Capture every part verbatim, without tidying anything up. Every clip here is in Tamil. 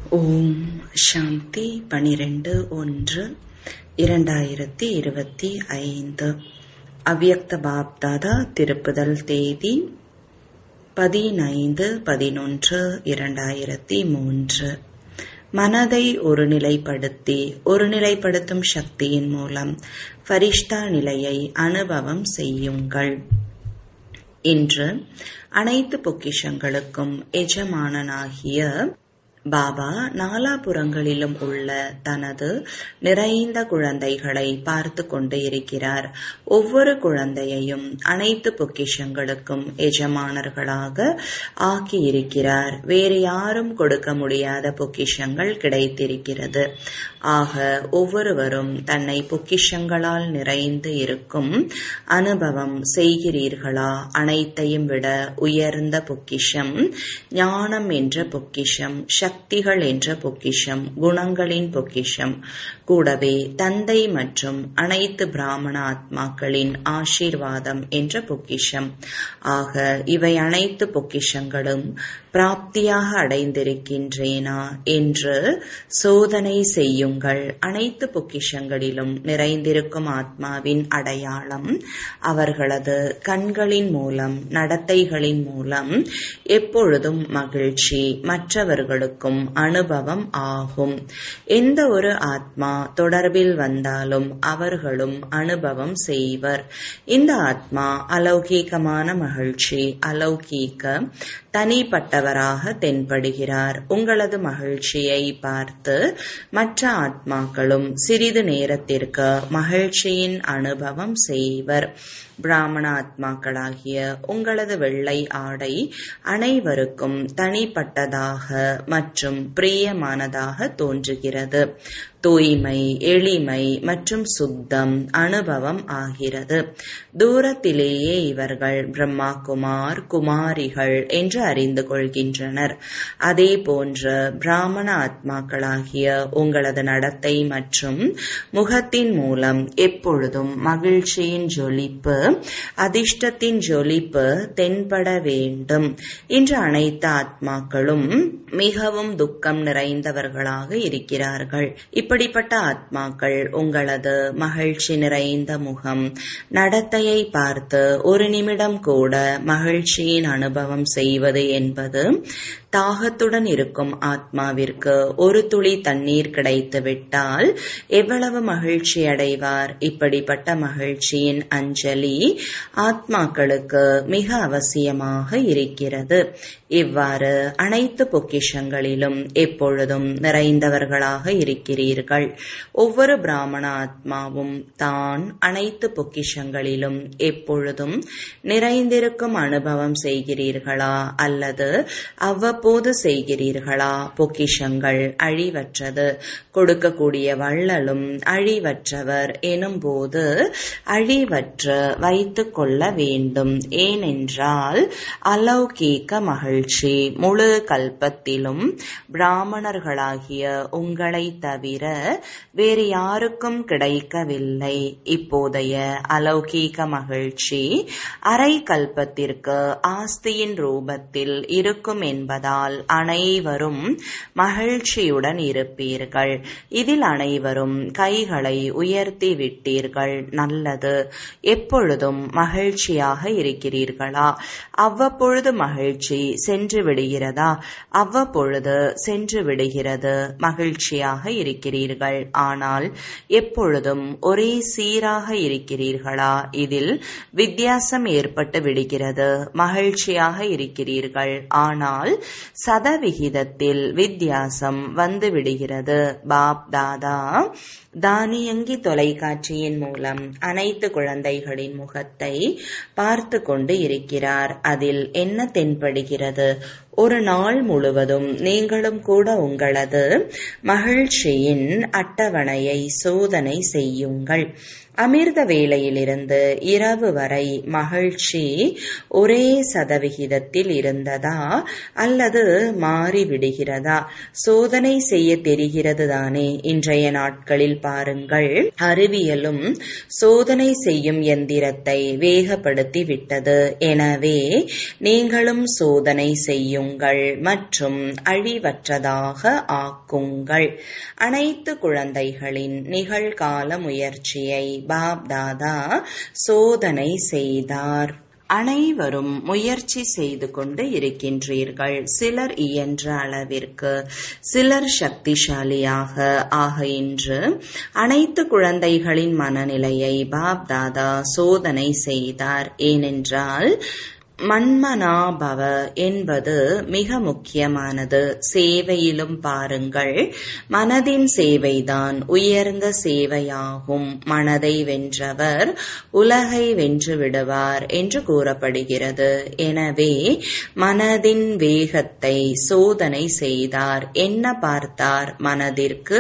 ஓம் சாந்தி பனிரெண்டு ஒன்று இரண்டாயிரத்தி இருபத்தி ஐந்து. அவ்யக்த பாப்தாதா திருப்புதல் தேதி பதினைந்து பதினொன்று இரண்டாயிரத்தி மூன்று. மனதை ஒருநிலைப்படுத்தி ஒருநிலைப்படுத்தும் சக்தியின் மூலம் ஃபரிஷ்தா நிலையை அனுபவம் செய்யுங்கள். இன்று அனைத்து பொக்கிஷங்களுக்கும் எஜமானனாகிய பாபா நாலாபுறங்களிலும் உள்ள தனது நிறைந்த குழந்தைகளை பார்த்து கொண்டு இருக்கிறார். ஒவ்வொரு குழந்தையையும் அனைத்து பொக்கிஷங்களுக்கும் எஜமானர்களாக ஆக்கியிருக்கிறார். வேறு யாரும் கொடுக்க முடியாத பொக்கிஷங்கள் கிடைத்திருக்கிறது. ஆக ஒவ்வொருவரும் தன்னை பொக்கிஷங்களால் நிறைந்து இருக்கும் அனுபவம் செய்கிறீர்களா? அனைத்தையும் விட உயர்ந்த பொக்கிஷம் ஞானம் என்ற பொக்கிஷம், சக்திகள் என்ற பொக்கிஷம், குணங்களின் பொக்கிஷம், கூடவே தந்தை மற்றும் அனைத்து பிராமண ஆத்மாக்களின் ஆசீர்வாதம் என்ற பொக்கிஷம். ஆக இவை அனைத்து பொக்கிஷங்களும் பிராப்தியாக அடைந்திருக்கின்றேனா என்று சோதனை செய்யுங்கள். அனைத்து பொக்கிஷங்களிலும் நிறைந்திருக்கும் ஆத்மாவின் அடையாளம் அவர்களது கண்களின் மூலம், நடத்தைகளின் மூலம் எப்பொழுதும் மகிழ்ச்சி மற்றவர்களுக்கும் அனுபவம் ஆகும். எந்த ஒரு ஆத்மா தொடர்பில் வந்தாலும் அவர்களும் அனுபவம் செய்வர். இந்த ஆத்மா அலௌகீகமான மகிழ்ச்சி, அலௌகீக தனிப்பட்டவராக தென்படுகிறார். உங்களது மகிழ்ச்சியை பார்த்து மற்ற ஆத்மாக்களும் சிறிது நேரத்திற்கு மகிழ்ச்சியின் அனுபவம் செய்வர். பிராமண ஆத்மாக்களாகிய உங்களது வெள்ளை ஆடை அனைவருக்கும் தனிப்பட்டதாக மற்றும் பிரியமானதாக தோன்றுகிறது. தூய்மை, எளிமை மற்றும் சுத்தம் அனுபவம் ஆகிறது. தூரத்திலேயே இவர்கள் பிரம்மா குமார், குமாரிகள் என்று அறிந்து கொள்கின்றனர். அதே போன்று பிராமண ஆத்மாக்களாகிய உங்களது நடத்தை மற்றும் முகத்தின் மூலம் எப்பொழுதும் மகிழ்ச்சியின் ஜொலிப்பு, அதிர்ஷ்டத்தின் ஜொலிப்பு தென்பட வேண்டும். இன்று அனைத்து ஆத்மாக்களும் மிகவும் துக்கம் நிறைந்தவர்களாக இருக்கிறார்கள். இப்படிப்பட்ட ஆத்மாக்கள் உங்களது மகிழ்ச்சி நிறைந்த முகம், நடத்தையை பார்த்து ஒரு நிமிடம் கூட மகிழ்ச்சியின் அனுபவம் செய்வது என்பது தாகத்துடன் இருக்கும் ஆத்மாவிற்கு ஒரு துளி தண்ணீர் கிடைத்துவிட்டால் எவ்வளவு மகிழ்ச்சி அடைவார். இப்படிப்பட்ட மகிழ்ச்சியின் அஞ்சலி ஆத்மாக்களுக்கு மிக அவசியமாக இருக்கிறது. இவ்வாறு அனைத்து பொக்கிஷங்களிலும் எப்பொழுதும் நிறைந்தவர்களாக இருக்கிறீர்கள். ஒவ்வொரு பிராமண ஆத்மாவும் தான் அனைத்து பொக்கிஷங்களிலும் எப்பொழுதும் நிறைந்திருக்கும் அனுபவம் செய்கிறீர்களா அல்லது அவ்வப்போது செய்கிறீர்களா? பொக்கிஷங்கள் அழிவற்றது, கொடுக்கக்கூடிய வள்ளலும் அழிவற்றவர் எனும்போது அழிவற்று வைத்துக் கொள்ள வேண்டும். ஏனென்றால் அலௌகீக மகிழ்ச்சி முழு கல்பத்திலும் பிராமணர்களாகிய உங்களை தவிர வேறு யாருக்கும் கிடைக்கவில்லை. இப்போதைய அலௌகீக மகிழ்ச்சி அரை கல்பத்திற்கு ஆஸ்தியின் ரூபத்தில் இருக்கும் என்பதால் அனைவரும் மகிழ்ச்சியுடன் இருப்பீர்கள். இதில் அனைவரும் கைகளை உயர்த்தி விட்டீர்கள். நல்லது. எப்பொழுதும் மகிழ்ச்சியாக இருக்கிறீர்களா? அவ்வப்பொழுது மகிழ்ச்சி சென்று விடுகிறதா? அவ்வப்பொழுது சென்று விடுகிறது. மகிழ்ச்சியாக இருக்கிறீர்கள். ஆனால் எப்பொழுதும் ஒரே சீராக இருக்கிறீர்களா? இதில் வித்தியாசம் ஏற்பட்டு விடுகிறது. மகிழ்ச்சியாக இருக்கிறீர்கள், ஆனால் சதவிகிதத்தில் வித்தியாசம் வந்து விடுகிறது. பாப் தாதா தானியங்கி தொலைக்காட்சியின் மூலம் அனைத்து குழந்தைகளின் முகத்தை பார்த்து கொண்டு இருக்கிறார். அதில் என்ன தென்படுகிறது? ஒரு நாள் முழுவதும் நீங்களும் கூட உங்களது மகிழ்ச்சியின் அட்டவணையை சோதனை செய்யுங்கள். அமிர்த வேளையிலிருந்து இரவு வரை மகிழ்ச்சி ஒரே சதவிகிதத்தில் இருந்ததா அல்லது மாறிவிடுகிறதா? சோதனை செய்ய தெரிகிறது தானே. இன்றைய நாட்களில் பாருங்கள், அறிவியலும் சோதனை செய்யும் எந்திரத்தை வேகப்படுத்தி விட்டது. எனவே நீங்களும் சோதனை செய்யுங்கள். ஆக்குங்கள் மற்றும் அழிவற்றதாக ஆக்குங்கள். அனைத்து குழந்தைகளின் நிகழ்கால முயற்சியை பாப் தாதா சோதனை செய்தார். அனைவரும் முயற்சி செய்து கொண்டு இருக்கின்றீர்கள். சிலர் இயன்ற அளவிற்கு, சிலர் சக்திசாலியாக. ஆக இன்று அனைத்து குழந்தைகளின் மனநிலையை பாப் தாதா சோதனை செய்தார். ஏனென்றால் மன்மனாபவ என்பது மிக முக்கியமானது. சேவையிலும் பாருங்கள், மனதின் சேவைதான் உயர்ந்த சேவையாகும். மனதை வென்றவர் உலகை வென்று விடுவார் என்று கூறப்படுகிறது. எனவே மனதின் வேகத்தை சோதனை செய்தார். என்ன பார்த்தார்? மனதிற்கு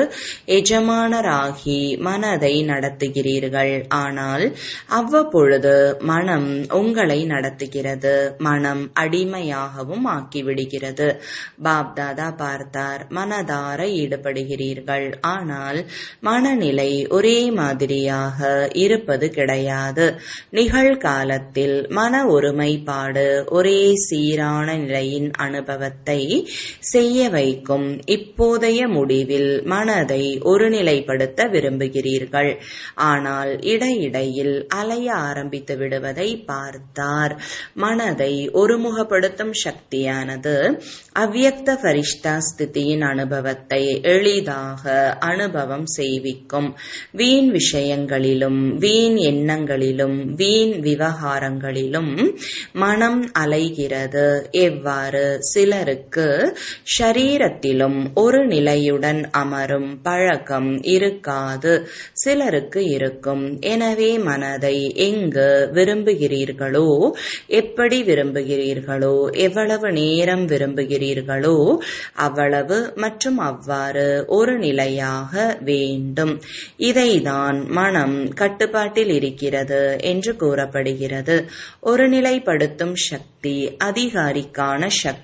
எஜமானராகி மனதை நடத்துகிறீர்கள். ஆனால் அவ்வப்பொழுது மனம் உங்களை நடத்துகிறது. மனம் அடிமையாகவும் ஆக்கிவிடுகிறது. பாப்தாதா பார்த்தார், மனதார ஈடுபடுகிறீர்கள். ஆனால் மனநிலை ஒரே மாதிரியாக இருப்பது கிடையாது. நிகழ்காலத்தில் மன ஒருமைப்பாடு ஒரே சீரான நிலையின் அனுபவத்தை செய்ய வைக்கும். இப்போதைய முடிவில் மனதை ஒருநிலைப்படுத்த விரும்புகிறீர்கள். ஆனால் இடையிடையில் அலைய ஆரம்பித்து விடுவதை பார்த்தார். மனதை ஒருமுகப்படுத்தும் சக்தியானது அவ்யக்த ஃபரிஷ்தா ஸ்திதியின் அனுபவத்தை எளிதாக அனுபவம் செய்விக்கும். வீண் விஷயங்களிலும் வீண் எண்ணங்களிலும் வீண் விவகாரங்களிலும் மனம் அலைகிறது. எவ்வாறு சிலருக்கு ஷரீரத்திலும் ஒரு நிலையுடன் அமரும் பழக்கம் இருக்காது, சிலருக்கு இருக்கும். எனவே மனதை எங்கு விரும்புகிறீர்களோ, எப்படி விரும்புகிறீர்களோ, எவ்வளவு நேரம் விரும்புகிறீர்களோ அவ்வளவு மற்றும் அவ்வாறு ஒரு நிலையாக வேண்டும். இதைதான் மனம் கட்டுப்பாட்டில் இருக்கிறது என்று கூறப்படுகிறது. ஒரு நிலைப்படுத்தும் சக்தி, அதிகாரிக்கான சக்தி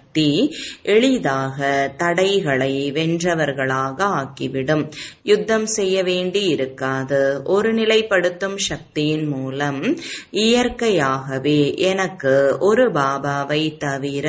எளிதாக தடைகளை வென்றவர்களாக ஆக்கிவிடும். யுத்தம் செய்ய வேண்டி இருக்காது. ஒரு நிலைப்படுத்தும் சக்தியின் மூலம் இயற்கையாகவே எனக்கு ஒரு பாபாவை தவிர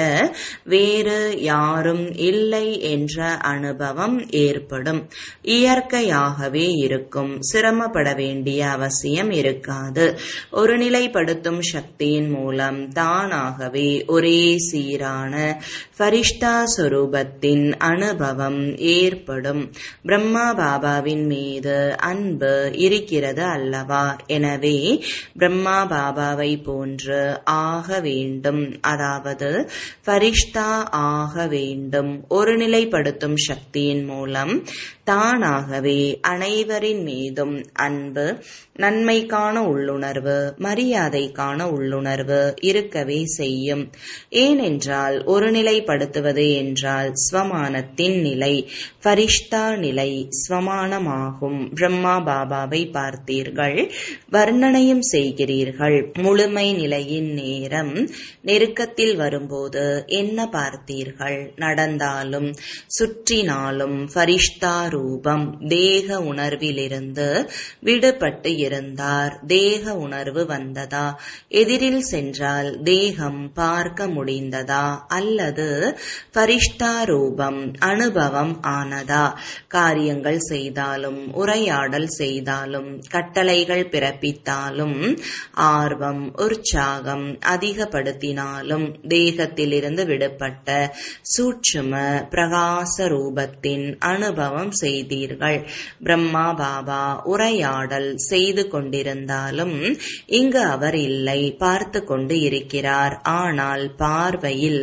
வேறு யாரும் இல்லை என்ற அனுபவம் ஏற்படும். இயற்கையாகவே இருக்கும். சிரமப்பட வேண்டிய அவசியம் இருக்காது. ஒரு நிலைப்படுத்தும் சக்தியின் மூலம் தானாகவே ஒரே சீரான ஃபரிஷ்தா சொரூபத்தின் அனுபவம் ஏற்படும். பிரம்மா பாபாவின் மீது அன்பு இருக்கிறது அல்லவா? எனவே பிரம்மா பாபாவை போன்று ஆக வேண்டும். அதாவது ஃபரிஷ்தா ஆக வேண்டும். ஒரு நிலைப்படுத்தும் சக்தியின் மூலம் தானாகவே அனைவரின் மீதும் அன்பு, நன்மைக்கான உள்ளுணர்வு, மரியாதைக்கான உள்ளுணர்வு இருக்கவே செய்யும். ஏனென்றால் ஒரு நிலைப்படுத்துவது என்றால் ஸ்வமானத்தின் நிலை, ஃபரிஷ்தா நிலை ஸ்வமானமாகும். பிரம்மா பாபாவை பார்த்தீர்கள், வர்ணனையும் செய்கிறீர்கள். முழுமை நிலையின் நேரம் நெருக்கத்தில் வரும்போது என்ன பார்த்தீர்கள்? நடந்தாலும் சுற்றினாலும் ஃபரிஷ்தா ரூபம். தேக உணர்விலிருந்து விடுபட்டு இருந்தார். தேக உணர்வு வந்ததா? எதிரில் சென்றால் தேகம் பார்க்க முடிந்ததா? அல்லது ஃபரிஷ்தா ரூபம் அனுபவம் ஆனதா? காரியங்கள் செய்தாலும், உரையாடல் செய்தாலும், கட்டளைகள் பிறப்பித்தாலும், ஆர்வம் உற்சாகம் அதிகப்படுத்தினாலும், தேகத்திலிருந்து விடுபட்ட சூட்சும பிரகாச ரூபத்தின் அனுபவம் செய்தீர்கள். பிரம்மா பாபா உரையாடல் செய்து கொண்டிருந்தாலும் இங்கு அவர் இல்லை, பார்த்து கொண்டு இருக்கிறார். ஆனால் பார்வையில்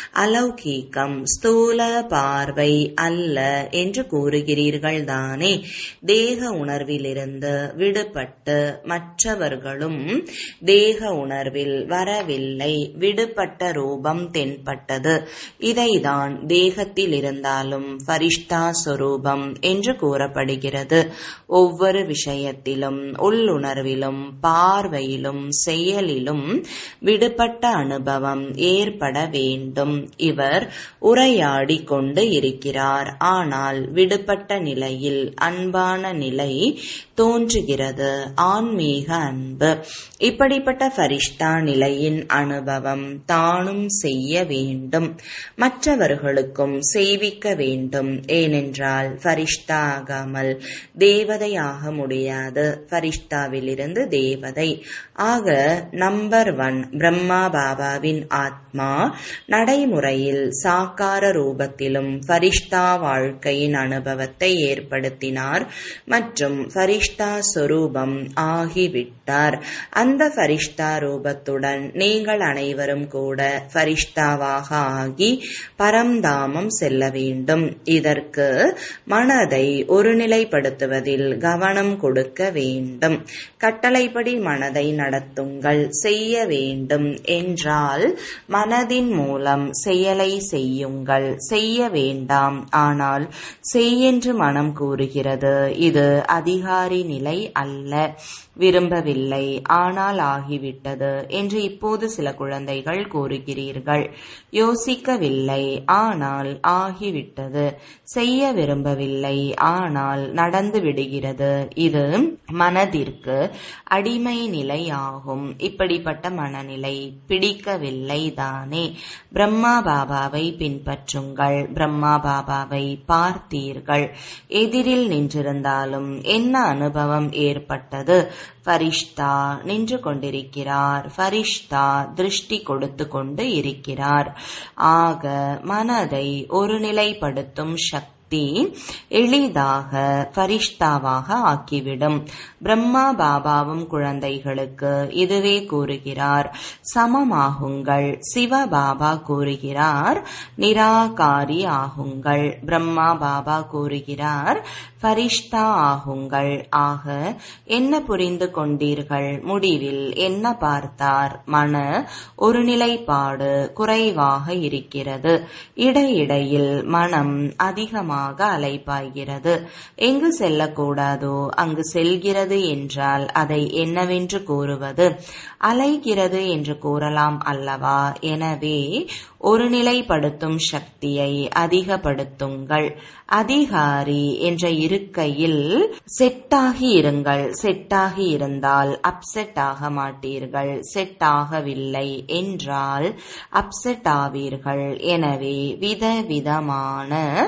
அலௌகீகம், ஸ்தூல பார்வை அல்ல என்று கூறுகிறீர்கள் தானே. தேக உணர்விலிருந்து விடுபட்டு மற்றவர்களும் தேக உணர்வில் வரவில்லை. விடுபட்ட ரூபம் தென்பட்டது. இதைதான் தேகத்தில் இருந்தாலும் ஃபரிஷ்தா சொரூபம் என்று கூறப்படுகிறது. ஒவ்வொரு விஷயத்திலும், உள்ளுணர்விலும், பார்வையிலும், செயலிலும் விடுபட்ட அனுபவம் அனுபவம் ஏற்பட வேண்டும். இவர் உரையாடி கொண்டு இருக்கிறார். ஆனால் விடுபட்ட நிலையில் அன்பான நிலை தோன்றுகிறது, ஆன்மீக அன்பு. இப்படிப்பட்ட ஃபரிஷ்தா நிலையின் அனுபவம் தானும் செய்ய வேண்டும், மற்றவர்களுக்கும் செய்விக்க வேண்டும். ஏனென்றால் ஃபரிஷ்தா ஆகாமல் தேவதையாக முடியாது. ஃபரிஷ்தாவிலிருந்து தேவதை ஆக நம்பர் ஒன் பிரம்மா பாபாவின் ஆத்மா நடைமுறையில் சாக்கார ரூபத்திலும் ஃபரிஷ்தா வாழ்க்கையின் அனுபவத்தை ஏற்படுத்தினார் மற்றும் ஃபரிஷ்தா சொரூபம் ஆகிவிட்டார். அந்த ஃபரிஷ்தா ரூபத்துடன் நீங்கள் அனைவரும் கூட ஃபரிஷ்தாவாக ஆகி பரம்தாமம் செல்ல வேண்டும். இதற்கு மனதை ஒருநிலைப்படுத்துவதில் கவனம் கொடுக்க வேண்டும். கட்டளைப்படி மனதை நடத்துங்கள். செய்ய வேண்டும் என்றால் மனதின் மூலம் செயலை செய்யுங்கள். செய்ய வேண்டாம், ஆனால் செய்யென்று மனம் கூறுகிறது. இது அதிகாரி நிலை அல்ல. விரும்பவில்லை ஆனால் ஆகிவிட்டது என்று இப்போது சில குழந்தைகள் கூறுகிறீர்கள். யோசிக்கவில்லை ஆனால் ஆகிவிட்டது. செய்ய விரும்பவில்லை ஆனால் நடந்து விடுகிறது. இது மனதிற்கு அடிமை நிலை ஆகும். இப்படிப்பட்ட மனநிலை பிடிக்கவில்லை தானே? பிரம்மா பாபாவை பின்பற்றுங்கள். பிரம்மா பாபாவை பார்த்தீர்கள். எதிரில் நின்றிருந்தாலும் என்ன அனுபவம் ஏற்பட்டது? ஃபரிஷ்தா நின்று கொண்டிருக்கிறார். ஃபரிஷ்தா திருஷ்டி கொடுத்து கொண்டு இருக்கிறார். ஆக மனதை ஒருநிலைப்படுத்தும் சக்தி எளிதாக ஃபரிஷ்தாவாக ஆக்கிவிடும். பிரம்மா பாபாவும் குழந்தைகளுக்கு இதுவே கூறுகிறார், சமமாகுங்கள். சிவ பாபா கூறுகிறார், நிராகாரி ஆகுங்கள். பிரம்மா பாபா கூறுகிறார், ஃபரிஷ்தா ஆகுங்கள். ஆக என்ன புரிந்து கொண்டீர்கள்? முடிவில் என்ன பார்த்தார்? மன ஒருநிலைப்பாடு குறைவாக இருக்கிறது. இடையிடையில் மனம் அதிகமாக அலைப்பாய்கிறது. எங்கு செல்லக்கூடாதோ அங்கு செல்கிறது என்றால் அதை என்னவென்று கூறுவது? அலைகிறது என்று கூறலாம் அல்லவா? எனவே ஒருநிலைப்படுத்தும் சக்தியை அதிகப்படுத்துங்கள். அதிகாரி என்ற இருக்கையில் செட்டாகி இருங்கள். செட்டாகி இருந்தால் அப்செட் ஆக மாட்டீர்கள். செட் ஆகவில்லை என்றால் அப்செட் ஆவீர்கள். எனவே விதவிதமான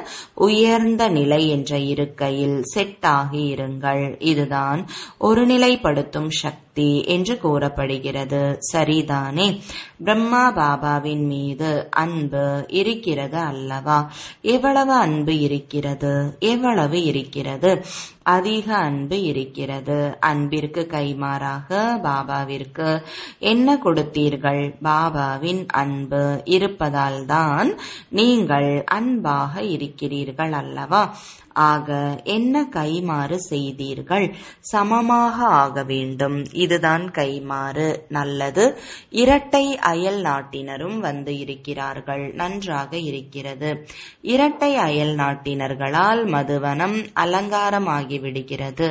உயர்ந்த நிலை என்ற இருக்கையில் செட் ஆகி இருங்கள். இதுதான் ஒருநிலைப்படுத்தும் சக்தி என்று கூறப்படுகிறது. சரிதானே? பிரம்மா பாபாவின் மீது அன்பு இருக்கிறது அல்லவா? எவ்வளவு அன்பு இருக்கிறது? எவ்வளவு இருக்கிறது? அதிக அன்பு இருக்கிறது. அன்பிற்கு கைமாறாக பாபாவிற்கு என்ன கொடுத்தீர்கள்? பாபாவின் அன்பு இருப்பதால் தான் நீங்கள் அன்பாக இருக்கிறீர்கள் அல்லவா? ஆக என்ன கைமாறு செய்தீர்கள்? சமமாக ஆக வேண்டும். இதுதான் கைமாறு. நல்லது. இரட்டை அயல் நாட்டினரும் வந்து இருக்கிறார்கள். நன்றாக இருக்கிறது. இரட்டை அயல் நாட்டினர்களால் மதுவனம் அலங்காரமாகிவிடுகிறது.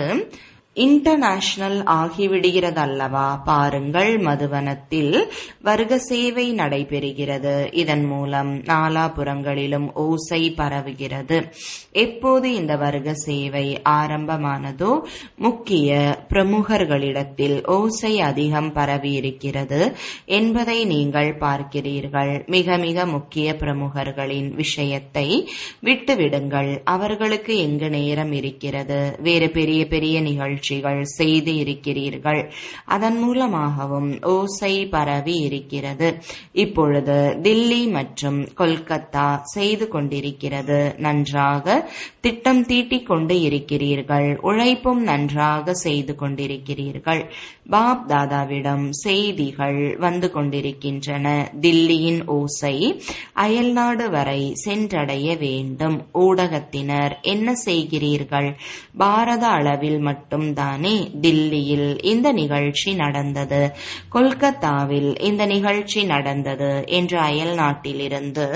இன்டர்நேஷனல் ஆகிவிடுகிறது அல்லவா? பாருங்கள், மதுவனத்தில் வர்க்க சேவை நடைபெறுகிறது. இதன் மூலம் நாலாபுறங்களிலும் ஓசை பரவுகிறது. எப்போது இந்த வர்க்க சேவை ஆரம்பமானதோ முக்கிய பிரமுகர்களிடத்தில் ஓசை அதிகம் பரவி இருக்கிறது என்பதை நீங்கள் பார்க்கிறீர்கள். மிக மிக முக்கிய பிரமுகர்களின் விஷயத்தை விட்டுவிடுங்கள். அவர்களுக்கு எங்கு நேரம் இருக்கிறது? வேறு பெரிய பெரிய நிகழ்ச்சி செய்து இருக்கிறீர்கள். அதன் மூலமாகவும் ஓசை பரவி இருக்கிறது. இப்பொழுது தில்லி மற்றும் கொல்கத்தா செய்து கொண்டிருக்கிறது. நன்றாக திட்டம் தீட்டிக் கொண்டு இருக்கிறீர்கள். உழைப்பும் நன்றாக செய்து கொண்டிருக்கிறீர்கள். பாப் தாதாவிடம் செய்திகள் வந்து கொண்டிருக்கின்றன. தில்லியின் ஓசை அயல்நாடு வரை சென்றடைய வேண்டும். ஊடகத்தினர் என்ன செய்கிறீர்கள்? பாரத அளவில் மட்டும் தானே தில்லியில் இந்த நிகழ்ச்சி நடந்தது, கொல்கத்தாவில் இந்த நிகழ்ச்சி நடந்தது என்று அயல் நாட்டிலிருந்து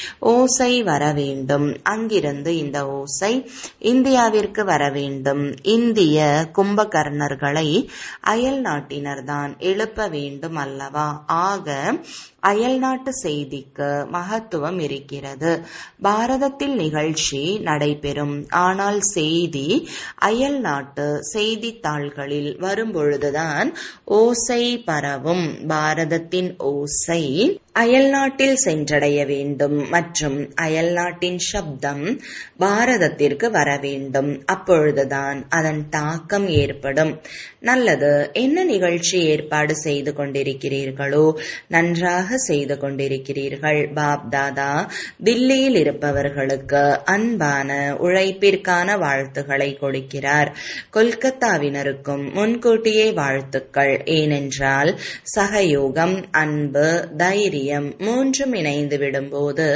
ஓசை வர வேண்டும். அங்கிருந்து இந்த ஓசை இந்தியாவிற்கு வர வேண்டும். இந்திய கும்பகர்ணர்களை அயல் நாட்டினர்தான் எழுப்ப வேண்டும் அல்லவா? ஆக அயல் நாட்டு செய்திக்கு மகத்துவம் இருக்கிறது. பாரதத்தில் நிகழ்ச்சி நடைபெறும், ஆனால் செய்தி அயல் நாட்டு செய்தித்தாள்களில் வரும்பொழுதுதான் ஓசை பரவும். பாரதத்தின் ஓசை அயல் நாட்டில் சென்றடைய வேண்டும் மற்றும் அயல் நாட்டின் சப்தம் பாரதத்திற்கு வர வேண்டும். அப்பொழுதுதான் அதன் தாக்கம் ஏற்படும். நல்லது. என்ன நிகழ்ச்சி ஏற்பாடு செய்து கொண்டிருக்கிறீர்களோ நன்றாக செய்து கொண்டிருக்கிறீர்கள். பாப் தாதா தில்லியில் இருப்பவர்களுக்கு அன்பான உழைப்பிற்கான வாழ்த்துக்களை கொடுக்கிறார். கொல்கத்தாவினருக்கும் முன்கூட்டியே வாழ்த்துக்கள். ஏனென்றால் சகயோகம், அன்பு, தைரியம் மூன்றும் இணைந்து விடும்போது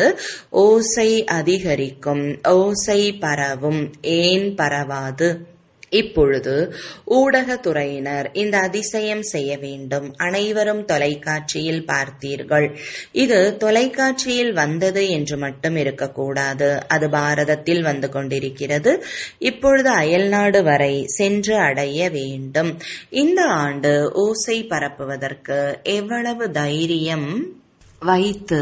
ஓசை அதிகரிக்கும், ஓசை பரவும். ஏன் பரவாது? இப்பொழுது ஊடகத்துறையினர் இந்த அதிசயம் செய்ய வேண்டும். அனைவரும் தொலைக்காட்சியில் பார்த்தீர்கள். இது தொலைக்காட்சியில் வந்தது என்று மட்டும் இருக்கக்கூடாது. அது பாரதத்தில் வந்து கொண்டிருக்கிறது. இப்பொழுது அயல்நாடு வரை சென்று அடைய வேண்டும். இந்த ஆண்டு ஓசை பரப்புவதற்கு எவ்வளவு தைரியம் வைத்து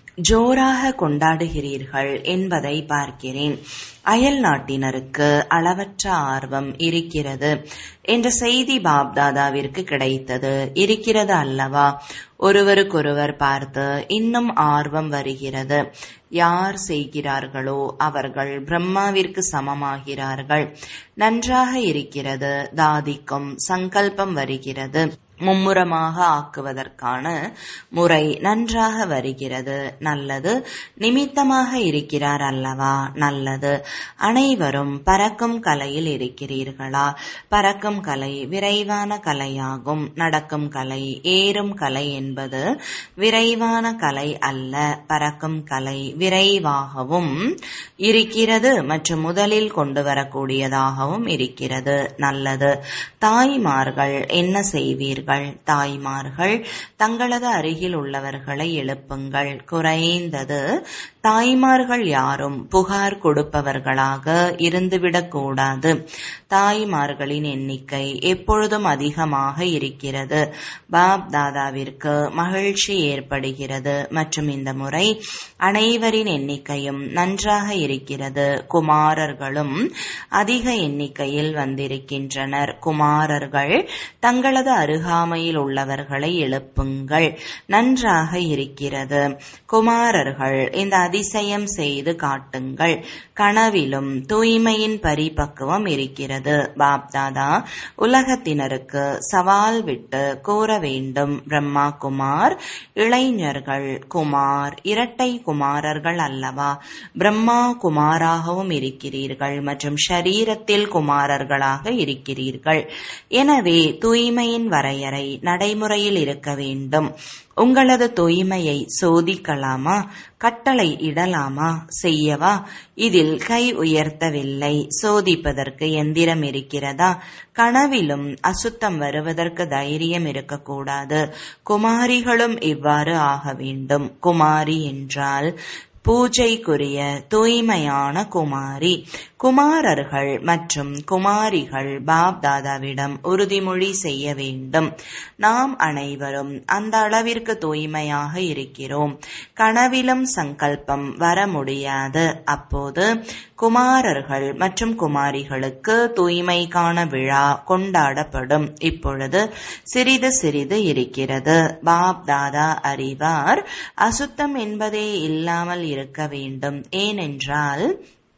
ஜோராக கொண்டாடுகிறீர்கள் என்பதை பார்க்கிறேன். அயல் நாட்டினருக்கு அளவற்ற ஆர்வம் இருக்கிறது என்ற செய்தி பாப்தாதாவிற்கு கிடைத்தது. இருக்கிறது அல்லவா? ஒருவருக்கொருவர் பார்த்து இன்னும் ஆர்வம் வருகிறது. யார் செய்கிறார்களோ அவர்கள் பிரம்மாவிற்கு சமமாகிறார்கள். நன்றாக இருக்கிறது. தாதிக்கும் சங்கல்பம் வருகிறது. மும்முரமாக ஆக்குவதற்கான முறை நன்றாக வருகிறது. நல்லது. நிமித்தமாக இருக்கிறார் அல்லவா? நல்லது. அனைவரும் பறக்கும் கலையில் இருக்கிறீர்களா? பறக்கும் கலை விரைவான கலையாகும். நடக்கும் கலை, ஏறும் கலை என்பது விரைவான கலை அல்ல. பறக்கும் கலை விரைவாகவும் இருக்கிறது மற்றும் முதலில் கொண்டு வரக்கூடியதாகவும் இருக்கிறது. நல்லது. தாய்மார்கள் என்ன செய்வீர்கள்? தாய்மார்கள் தங்களது அருகில் உள்ளவர்களை எழுப்புங்கள். குறைந்தது தாய்மார்கள் யாரும் புகார் கொடுப்பவர்களாக இருந்துவிடக் கூடாது. தாய்மார்களின் எண்ணிக்கை எப்பொழுதும் அதிகமாக இருக்கிறது. பாப் தாதாவிற்கு மகிழ்ச்சி ஏற்படுகிறது மற்றும் இந்த முறை அனைவரின் எண்ணிக்கையும் நன்றாக இருக்கிறது. குமாரர்களும் அதிக எண்ணிக்கையில் வந்திருக்கின்றனர். குமாரர்கள் தங்களது அருகாமையில் உள்ளவர்களை எழுப்புங்கள். நன்றாக இருக்கிறது. குமாரர்கள் இந்த அதிசயம் செய்து காட்டுங்கள். கனவிலும் தூய்மையின் பரிபக்குவம் இருக்கிறது. பாப்தாதா உலகத்தினருக்கு சவால் விட்டு கூற வேண்டும். பிரம்மா குமார், இளைஞர்கள் குமார், இரட்டை குமாரர்கள் அல்லவா? பிரம்மா குமாராகவும் இருக்கிறீர்கள் மற்றும் ஷரீரத்தில் குமாரர்களாக இருக்கிறீர்கள். எனவே தூய்மையின் வரையறை நடைமுறையில் இருக்க வேண்டும். உங்களது தூய்மையை சோதிக்கலாமா? கட்டளை இடலாமா? செய்யவா? இதில் கை உயர்த்தவில்லை. சோதிப்பதற்கு எந்திரம் இருக்கிறதா? கனவிலும் அசுத்தம் வருவதற்கு தைரியம் இருக்கக்கூடாது. குமாரிகளும் இவ்வாறு ஆக வேண்டும். குமாரி என்றால் பூஜைக்குரிய தூய்மையான குமாரி. குமாரர்கள் மற்றும் குமாரிகள் பாப் தாதாவிடம் உறுதிமொழி செய்ய வேண்டும். நாம் அனைவரும் அந்த அளவிற்கு தூய்மையாக இருக்கிறோம். கனவிலும் சங்கல்பம் வர முடியாது. அப்போது குமாரர்கள் மற்றும் குமாரிகளுக்கு தூய்மைக்கான விழா கொண்டாடப்படும். இப்பொழுது சிறிது சிறிது இருக்கிறது. பாப் தாதா அறிவார் அசுத்தம் என்பதே இல்லாமல் இருக்க வேண்டும். ஏனென்றால்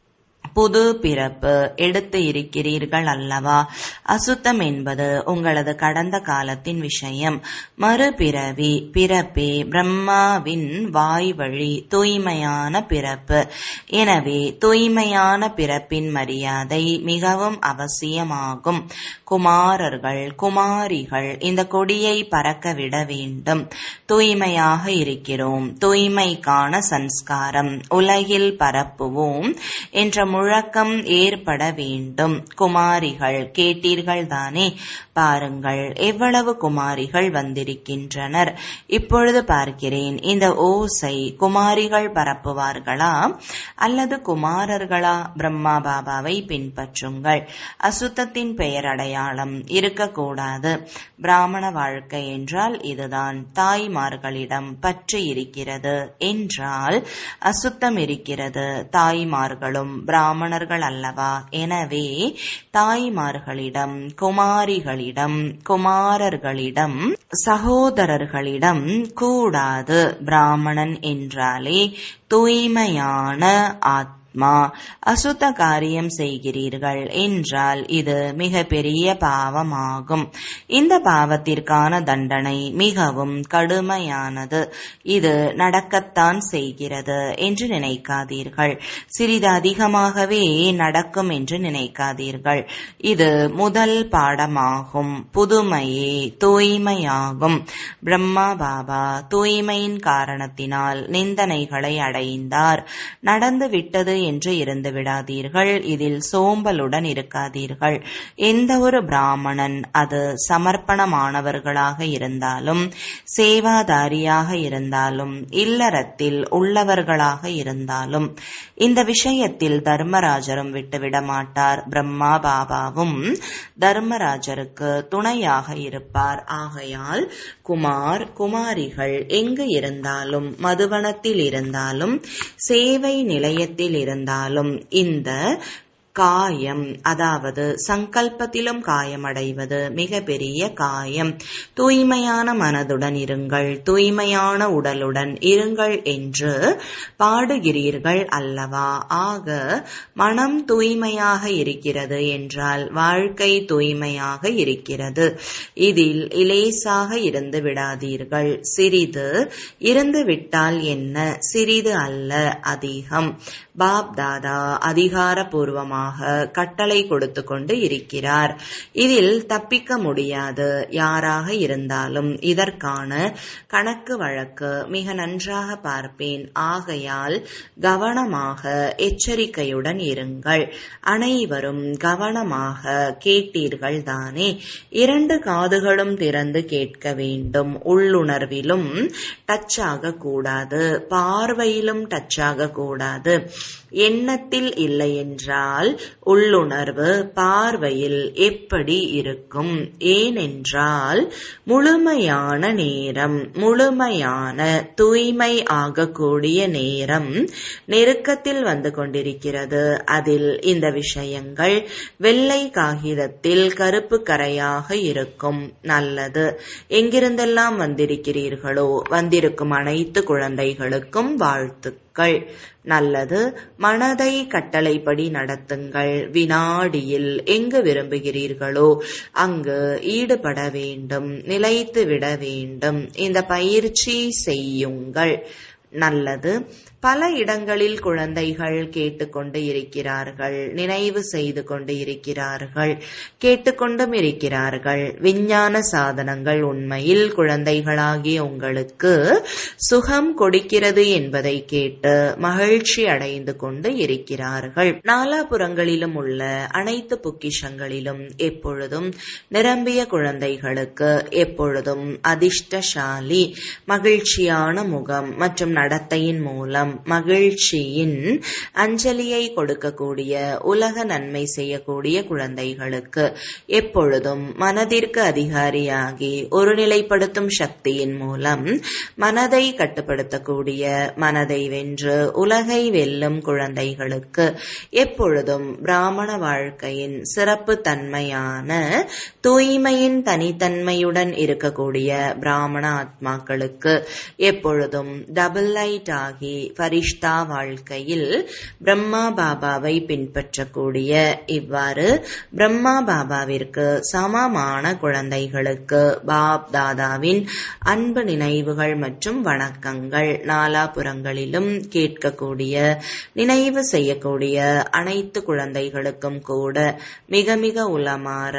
புது பிறப்பு எடுத்து இருக்கிறீர்கள் அல்லவா? அசுத்தம் என்பது உங்களது கடந்த காலத்தின் விஷயம். மறுபிறவி பிறப்பே பிரம்மாவின் வாய் வழி தூய்மையான பிறப்பு. எனவே தூய்மையான பிறப்பின் மரியாதை மிகவும் அவசியமாகும். குமாரர்கள் குமாரிகள் இந்த கொடியை பறக்க விட வேண்டும். தூய்மையாக இருக்கிறோம். தூய்மைக்கான சன்ஸ்காரம் உலகில் பரப்புவோம் என்ற முழு புழக்கம் ஏற்பட வேண்டும். குமாரிகள் கேட்டீர்கள் தானே? பாருங்கள், எவ்வளவு குமாரிகள் வந்திருக்கின்றனர். இப்பொழுது பார்க்கிறேன், இந்த ஓசை குமாரிகள் பரப்புவார்களா அல்லது குமாரர்களா? பிரம்மா பாபாவை பின்பற்றுங்கள். அசுத்தத்தின் பெயர் அடையாளம் இருக்கக்கூடாது. பிராமண வாழ்க்கை என்றால் இதுதான். தாய்மார்களிடம் பற்று இருக்கிறது என்றால் அசுத்தம் இருக்கிறது. தாய்மார்களும் பிராமணர்கள் அல்லவா? எனவே தாய்மார்களிடம், குமாரிகளிடம், குமாரர்களிடம், சகோதரர்களிடம் கூடாது. பிராமணன் என்றாலே தூய்மையான ஆத்மா. அசுத்த காரியம் செய்கிறீர்கள் என்றால் இது மிக பெரிய பாவமாகும். இந்த பாவத்திற்கான தண்டனை மிகவும் கடுமையானது. இது நடக்கத்தான் செய்கிறது என்று நினைக்காதீர்கள். சிறிது அதிகமாகவே நடக்கும் என்று நினைக்காதீர்கள். இது முதல் பாடமாகும். புதுமையே தூய்மையாகும். பிரம்மா பாபா தூய்மையின் காரணத்தினால் நிந்தனைகளை அடைந்தார். நடந்து விட்டது என்று இருந்து விடாதீர்கள். இதில் சோம்பலுடன் இருக்காதீர்கள். எந்த ஒரு பிராமணன், அது சமர்ப்பணமானவர்களாக இருந்தாலும், சேவாதாரியாக இருந்தாலும், இல்லறத்தில் உள்ளவர்களாக இருந்தாலும், இந்த விஷயத்தில் தர்மராஜரும் விட்டுவிட மாட்டார். பிரம்மா பாபாவும் தர்மராஜருக்கு துணையாக இருப்பார். ஆகையால் குமார், குமாரிகள் எங்கு இருந்தாலும், மதுவனத்தில் இருந்தாலும், சேவை நிலையத்தில் இருந்தாலும், இந்த காயம், அதாவது சங்கல்பத்திலும் காயமடைவது மிக பெரிய காயம். தூய்மையான மனதுடன் இருங்கள், தூய்மையான உடலுடன் இருங்கள் என்று பாடுகிறீர்கள் அல்லவா? ஆக மனம் தூய்மையாக இருக்கிறது என்றால் வாழ்க்கை தூய்மையாக இருக்கிறது. இதில் இலேசாக இருந்து விடாதீர்கள். சிறிது இருந்து விட்டால் என்ன? சிறிது அல்ல, அதிகம். பாப் தாதா அதிகாரபூர்வமாக கட்டளை கொடுத்து கொண்டு இருக்கிறார். இதில் தப்பிக்க முடியாது. யாராக இருந்தாலும் இதற்கான கணக்கு வழக்கு மிக நன்றாக பார்ப்பேன். ஆகையால் கவனமாக, எச்சரிக்கையுடன் இருங்கள். அனைவரும் கவனமாக கேட்டீர்கள் தானே? இரண்டு காதுகளும் திறந்து கேட்க வேண்டும். உள்ளுணர்விலும் டச் ஆக கூடாது, பார்வையிலும் டச் ஆக கூடாது. எண்ணத்தில் இல்லை என்றால் உள்ளுணர்வு பார்வையில் எப்படி இருக்கும்? ஏனென்றால் முழுமையான நேரம், முழுமையான தூய்மை ஆகக்கூடிய நேரம் நெருக்கத்தில் வந்து கொண்டிருக்கிறது. அதில் இந்த விஷயங்கள் வெள்ளை காகிதத்தில் கருப்பு கரையாக இருக்கும். நல்லது. எங்கிருந்தெல்லாம் வந்திருக்கிறீர்களோ வந்திருக்கும் அனைத்து குழந்தைகளுக்கும் வாழ்த்துக்கள். நல்லது. மனதை கட்டளைப்படி நடத்துங்கள். வினாடியில் எங்கு விரும்புகிறீர்களோ அங்கு ஈடுபட வேண்டும், நிலைத்து விட வேண்டும். இந்த பயிற்சி செய்யுங்கள். நல்லது. பல இடங்களில் குழந்தைகள் கேட்டுக்கொண்டு இருக்கிறார்கள், நினைவு செய்து கொண்டு இருக்கிறார்கள், கேட்டுக்கொண்டும் இருக்கிறார்கள். விஞ்ஞான சாதனங்கள் உண்மையில் குழந்தைகளாகிய உங்களுக்கு சுகம் கொடுக்கிறது என்பதை கேட்டு மகிழ்ச்சி அடைந்து கொண்டு இருக்கிறார்கள். நாலாபுறங்களிலும் உள்ள அனைத்து பொக்கிஷங்களிலும் எப்பொழுதும் நிரம்பிய குழந்தைகளுக்கு எப்பொழுதும் அதிர்ஷ்டசாலி, மகிழ்ச்சியான முகம் மற்றும் நடத்தையின் மூலம் மகிழ்ச்சியின் அஞ்சலியை கொடுக்கக்கூடிய, உலக நன்மை செய்யக்கூடிய குழந்தைகளுக்கு எப்பொழுதும் மனதிற்கு அதிகாரியாகி ஒருநிலைப்படுத்தும் சக்தியின் மூலம் மனதை கட்டுப்படுத்தக்கூடிய, மனதை வென்று உலகை வெல்லும் குழந்தைகளுக்கு எப்பொழுதும் பிராமண வாழ்க்கையின் சிறப்பு தன்மையான தூய்மையின் தனித்தன்மையுடன் இருக்கக்கூடிய பிராமண ஆத்மாக்களுக்கு எப்பொழுதும் டபுள் லைட் ஆகி ஃபரிஷ்தா வாழ்க்கையில் பிரம்மா பாபாவை பின்பற்றக்கூடிய, இவ்வாறு பிரம்மா பாபாவிற்கு சமமான குழந்தைகளுக்கு பாப் தாதாவின் அன்பு நினைவுகள் மற்றும் வணக்கங்கள். நாலாபுறங்களிலும் கேட்கக்கூடிய, நினைவு செய்யக்கூடிய அனைத்து குழந்தைகளுக்கும் கூட மிக மிக உளமாற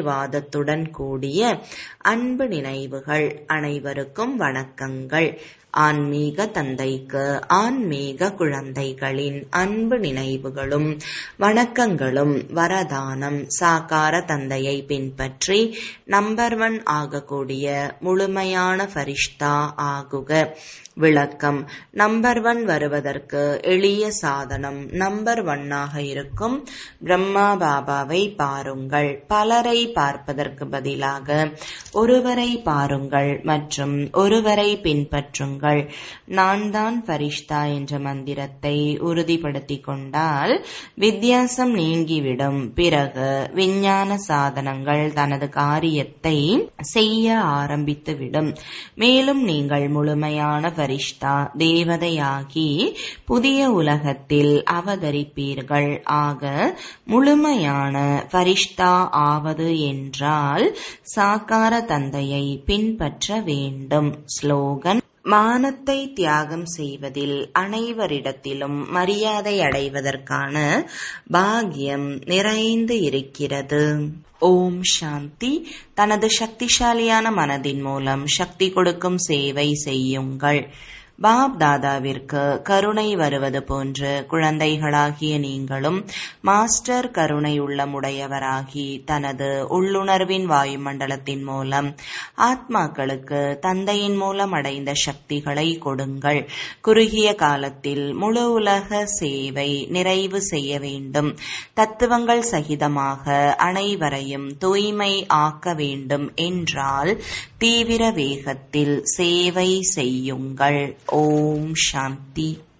ஆசீர்வாதத்துடன் கூடிய அன்பு நினைவுகள். அனைவருக்கும் வணக்கங்கள். ஆன்மீக தந்தைக்கு ஆன்மீக குழந்தைகளின் அன்பு நினைவுகளும் வணக்கங்களும் வரதானம். சாகார தந்தையை பின்பற்றி நம்பர் ஒன் ஆகக்கூடிய முழுமையான ஃபரிஷ்தா ஆகுக. விளக்கம். நம்பர் ஒன் வருவதற்கு எளிய சாதனம் நம்பர் ஒன்னாக இருக்கும் பிரம்மா பாபாவை பாருங்கள். பலரை பார்ப்பதற்கு பதிலாக ஒருவரை பாருங்கள் மற்றும் ஒருவரை பின்பற்றுங்கள். நான் தான் ஃபரிஷ்தா என்ற மந்திரத்தை உறுதிப்படுத்திக் கொண்டால் வித்தியாசம் நீங்கிவிடும். பிறகு விஞ்ஞான சாதனங்கள் தனது காரியத்தை செய்ய ஆரம்பித்துவிடும். மேலும் நீங்கள் முழுமையான ஃபரிஷ்தா தேவதையாகி புதிய உலகத்தில் அவதரிப்பீர்கள். ஆக முழுமையான ஃபரிஷ்தா ஆவது என்றால் சாகார தந்தையை பின்பற்ற வேண்டும். ஸ்லோகன். மானத்தை தியாகம் செய்வதில் அனைவரிடத்திலும் மரியாதை அடைவதற்கான பாக்கியம் நிறைந்து இருக்கிறது. ஓம் சாந்தி. தனது சக்திசாலியான மனதின் மூலம் சக்தி கொடுக்கும் சேவை செய்யுங்கள். பாப் தாதாவிற்கு கருணை வருவது போன்று குழந்தைகளாகிய நீங்களும் மாஸ்டர் கருணை உள்ளமுடையவராகி தனது உள்ளுணர்வின் வாயுமண்டலத்தின் மூலம் ஆத்மாக்களுக்கு தந்தையின் மூலம் அடைந்த சக்திகளை கொடுங்கள். குறுகிய காலத்தில் முழு உலக சேவை நிறைவு செய்ய வேண்டும். தத்துவங்கள் சகிதமாக அனைவரையும் தூய்மை ஆக்க வேண்டும் என்றால் தீவிர வேகத்தில் சேவை செய்யுங்கள். ஓம் சாந்தி.